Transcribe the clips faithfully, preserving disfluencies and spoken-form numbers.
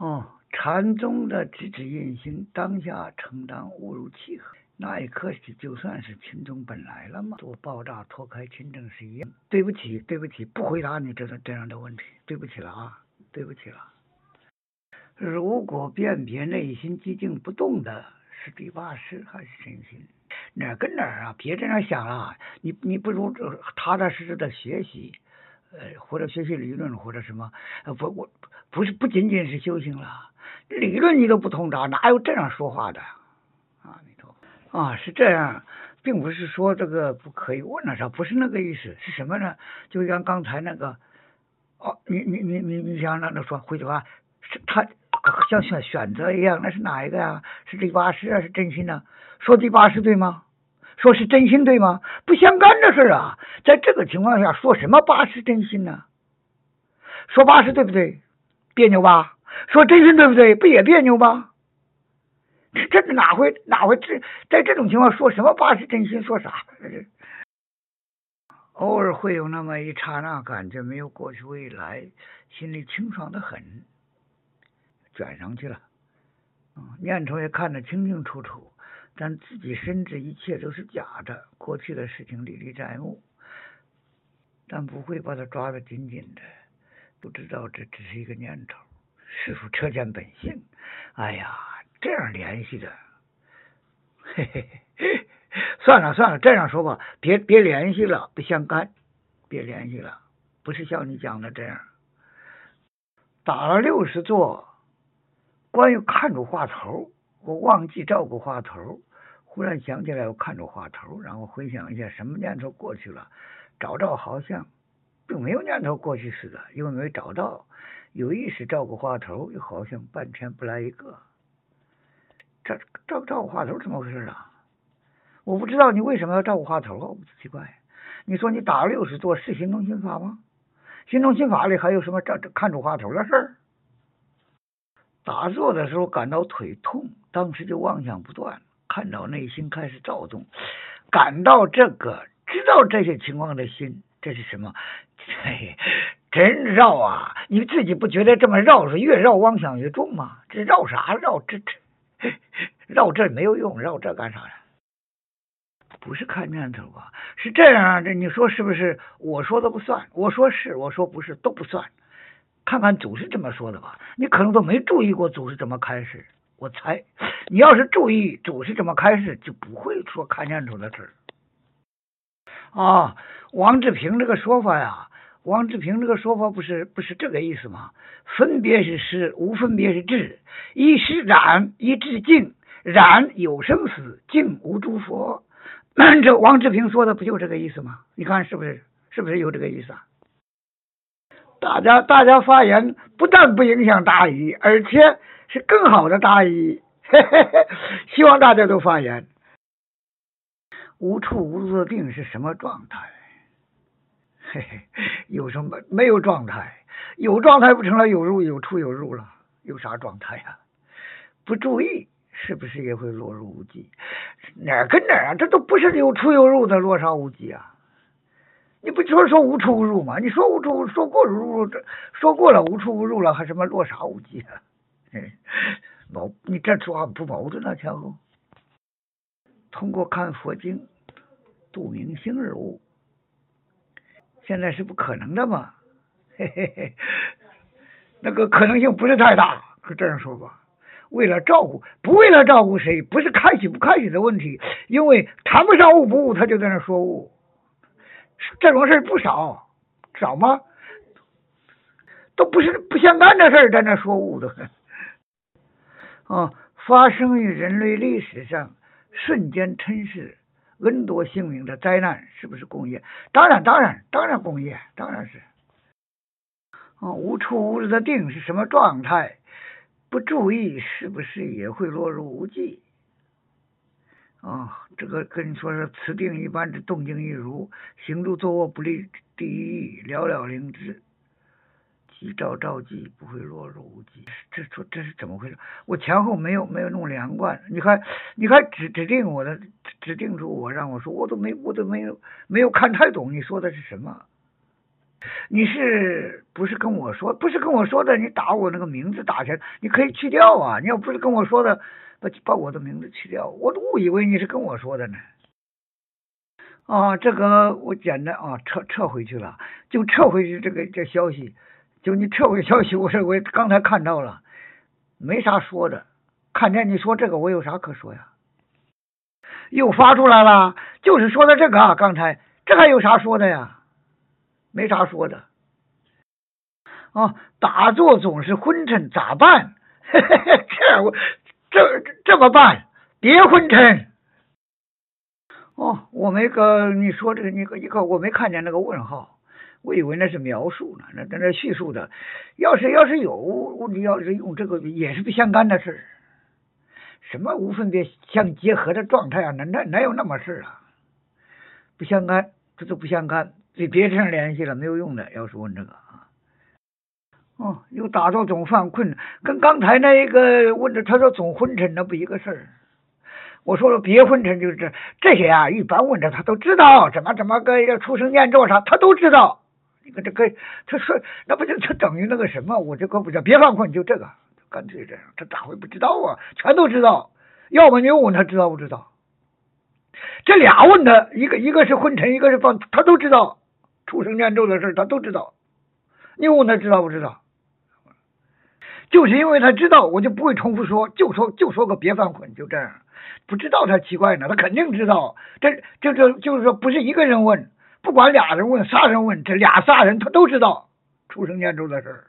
哦，禅宗的直指印心，当下承担误入契合，那一刻是就算是群众本来了嘛，做爆炸脱开群众是一样。对不起，对不起，不回答你这个这样的问题，对不起了啊，对不起了。如果辨别内心寂静不动的是第八识还是真心，哪儿跟哪儿啊？别这样想了，你你不如踏踏实实的学习，呃，或者学习理论或者什么，呃，不我不是不仅仅是修行了，理论你都不通达，哪有这样说话的？啊，你头啊是这样，并不是说这个不可以问了啥，不是那个意思，是什么呢？就像刚才那个，哦，你你你你你想让他说回句话，是他像选选择一样，那是哪一个呀？是第八识啊，是真心呢？说第八识对吗？说是真心对吗？不相干的事啊！在这个情况下，说什么八识真心呢？说八识对不对？别扭吧？说真心对不对？不也别扭吧？这哪会哪会这在这种情况说什么八识真心？说啥？偶尔会有那么一刹那感觉没有过去未来，心里清爽的很，卷上去了，念头也看得清清楚楚，但自己深知一切都是假的，过去的事情历历在目，但不会把它抓得紧紧的，不知道这只是一个念头，是否车见本性？哎呀，这样联系的，嘿嘿嘿，算了算了，这样说吧，别别联系了，不相干，别联系了，不是像你讲的这样。打了六十座，关于看住话头，我忘记照顾话头，忽然想起来我看住话头，然后回想一下什么念头过去了，找到好像并没有念头过去似的，因为没找到，有意识照顾话头，又好像半天不来一个。这照照顾话头怎么回事啊？我不知道你为什么要照顾话头啊，我奇怪。你说你打了六十座是行动心法吗？行动心法里还有什么照看住话头的事儿？打坐的时候感到腿痛，当时就妄想不断，看到内心开始躁动，感到这个知道这些情况的心，这是什么？嘿，真绕啊！你自己不觉得这么绕是越绕妄想越重吗？这绕啥绕？这这绕这没有用，绕这干啥呀？不是看念头吧？是这样啊，这你说是不是？我说的不算，我说是，我说不是，都不算。看看祖是这么说的吧，你可能都没注意过祖是怎么开始。我猜，你要是注意祖是怎么开始，就不会说看念头的事儿。啊，王志平这个说法呀，王志平这个说法不是不是这个意思吗？分别是实，无分别是智，一是染，一智静，染有生死，静无诸佛。这王志平说的不就这个意思吗？你看是不是？是不是有这个意思啊？大家大家发言不但不影响大义，而且是更好的大义。嘿嘿嘿，希望大家都发言。无处无入的定是什么状态？嘿嘿，有什么？没有状态。有状态不成了有入有出有入了，有啥状态呀、啊？不注意是不是也会落入无记？哪儿跟哪儿啊？这都不是有出有入的落啥无记啊？你不说说无出无入吗？你说无出说过入说过了无出无入了，还什么落啥无记啊？矛，你这说话不矛盾啊，前后。通过看佛经度明星日物，现在是不可能的嘛？嘿嘿嘿，那个可能性不是太大，是这样说吧。为了照顾，不为了照顾谁，不是开启不开启的问题，因为谈不上悟不悟，他就在那说悟。这种事不少，少吗？都不是不相干的事在那说悟的。啊，发生于人类历史上瞬间吞噬 N 多性命的灾难，是不是工业？当然，当然，当然工业，当然是。啊，无处无入的定是什么状态？不注意是不是也会落入无记？啊，这个跟你说是此定一般之动静一如，行住坐卧不离第一，了了灵芝，即照照记，不会落入无记。这说这是怎么回事？我前后没有没有弄连贯，你看你看指指定我的指定出我让我说，我都没我都没有没有看太懂你说的是什么。 你是不是跟我说？不是跟我说的，你打我那个名字打起来，你可以去掉啊。你要不是跟我说的，把把我的名字去掉，我都误以为你是跟我说的呢。啊，这个我简单啊，撤撤回去了，就撤回去这个这消息，就你撤回消息，我是我刚才看到了，没啥说的。看见你说这个，我有啥可说呀？又发出来了，就是说的这个啊，刚才这还有啥说的呀？没啥说的。啊，打坐总是昏沉，咋办？这我这这么办？别昏沉。哦，我没个你说这个你个一个我没看见那个问号，我以为那是描述呢，那那那叙述的。要是要是有，你要是用这个也是不相干的事儿。什么无分别相结合的状态啊？哪哪哪有那么事啊？不相干，这都不相干，别别这样联系了，没有用的。要是问这个啊，哦，又打坐总犯困，跟刚才那一个问的他说总昏沉，那不一个事儿。我说了别昏沉，就是这这些啊，一般问着他都知道，怎么怎么个要出生念咒啥，他都知道。你看这个，他说那不就就等于那个什么？我这个不叫别犯困，就这个，干脆这样，他咋会不知道啊？全都知道。要么你又问他知道不知道？这俩问他，一个一个是昏沉，一个是放，他都知道出生念咒的事，他都知道。你问他知道不知道？就是因为他知道，我就不会重复说，就说就说个别犯困，就这样。不知道才奇怪呢，他肯定知道。这这这就是说，不是一个人问，不管俩人问、仨人问，这俩仨人他都知道出生念咒的事儿。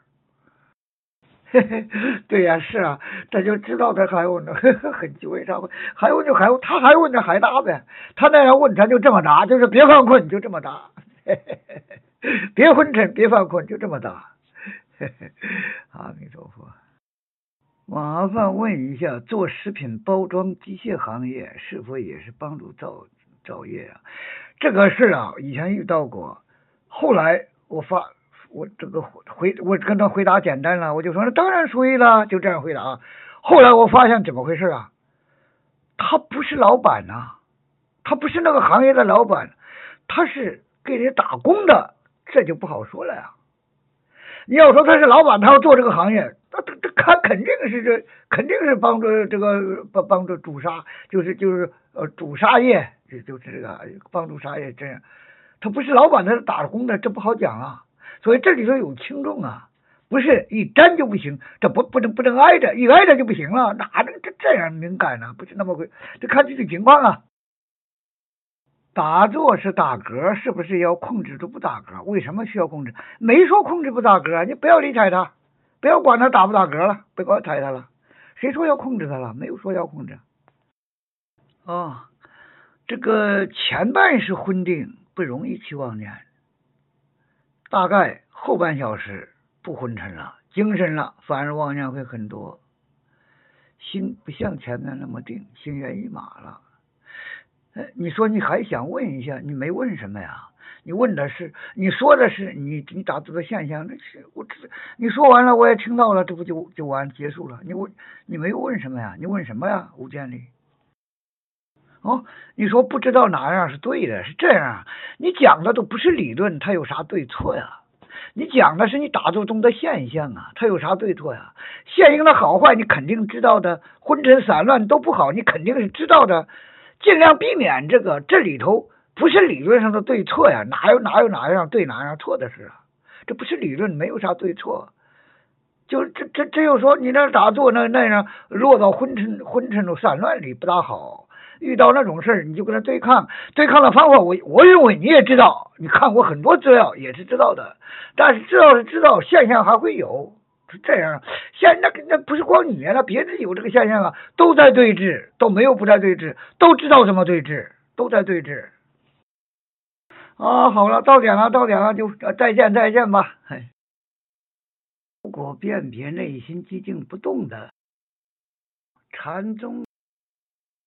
对呀、啊，是啊，他就知道他还问呢，很奇怪，啥会还问就还他还问着还答呗，他那样问他就这么答，就是别犯困就这么答，别昏沉别犯困就这么答。阿弥陀佛。麻烦问一下，做食品包装机械行业是否也是帮助造造业啊？这个事啊，以前遇到过，后来我发我这个回我跟他回答简单了，我就说那当然属于了，就这样回答啊。后来我发现怎么回事啊？他不是老板呐、啊，他不是那个行业的老板，他是给人打工的，这就不好说了呀。你要说他是老板，他要做这个行业，那他他肯定是这肯定是帮助这个帮帮助主杀，就是就是呃主杀业，就就是这个帮助杀业这样。他不是老板，他是打工的，这不好讲啊。所以这里头有轻重啊，不是一沾就不行，这不不能不能挨着，一挨着就不行了，哪能这这样敏感呢？不是那么回，这看具体情况啊。打坐是打嗝，是不是要控制住不打嗝？为什么需要控制？没说控制不打嗝，你不要理睬他，不要管他打不打嗝了，不要睬他了。谁说要控制他了？没有说要控制。哦，这个前半是昏定，不容易起妄念，大概后半小时不昏沉了，精神了，反而妄念会很多，心不像前面那么定，心猿意马了。你说你还想问一下，你没问什么呀？你问的是，你说的是你你打坐的现象，那是我这你说完了，我也听到了，这不就就完结束了？你问你没有问什么呀？你问什么呀？吴建立。哦，你说不知道哪样是对的，是这样，你讲的都不是理论，它有啥对错呀？你讲的是你打坐中的现象啊，它有啥对错呀？现象的好坏你肯定知道的，昏沉散乱都不好，你肯定是知道的。尽量避免这个，这里头不是理论上的对错呀，哪有哪有哪样对哪样错的事啊？这不是理论，没有啥对错，就这这只有说你那打坐那那样落到昏沉昏沉的散乱里不大好，遇到那种事儿你就跟他对抗，对抗的方法我我认为你也知道，你看过很多资料也是知道的，但是知道是知道，现象还会有。这样，现那那不是光你啊，那别人有这个现象啊，都在对峙，都没有不在对峙，都知道怎么对峙，都在对峙。啊，好了，到点了，到点了，就再见再见吧。如果辨别内心寂静不动的禅宗。